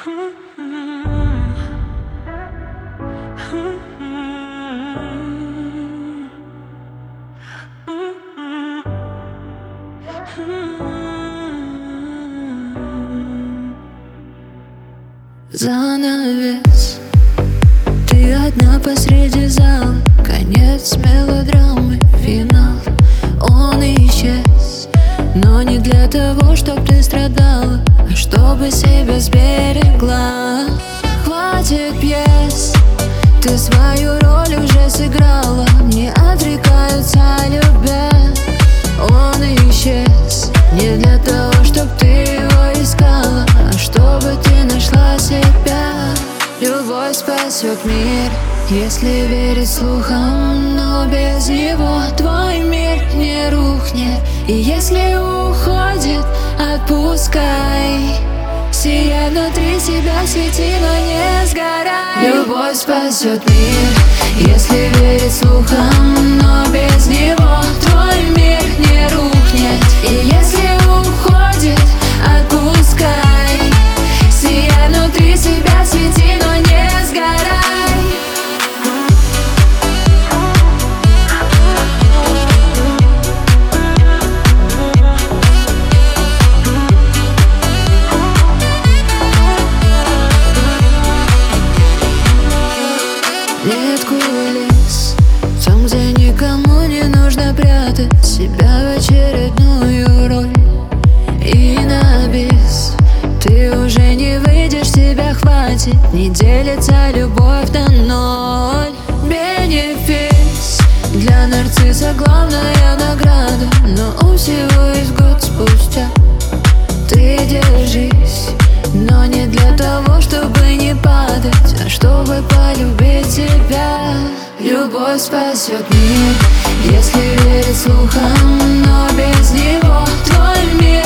Занавес, ты одна посреди зала, конец мелодрамы, финал. Он исчез, но не для того, чтоб ты страдала, а чтобы себя сберегла. Хватит пьес, ты свою роль уже сыграла, не отрекаются любя. Он исчез, не для того, чтоб ты его искала, а чтобы ты нашла себя. Любовь спасет мир, если верить слухам, но без него твой мир не рухнет. И если уходит, отпускай, сияй внутри себя, свети, но не сгорай. Любовь спасет мир, если верить слухам, но без него твой мир не рухнет. И если уходит, отпускай, сияй внутри себя, свети, но не сгорай. Нет кулис, там, где никому не нужно прятать себя в очередную роль. И на бис ты уже не выйдешь, тебя хватит, не делится любовь на ноль. Бенефис для нарцисса главная награда, но у всего есть год спустя. Ты держись, но не для того, чтобы не падать, а чтобы полюбить тебя. Любовь спасет мир, если верить слухам, но без него твой мир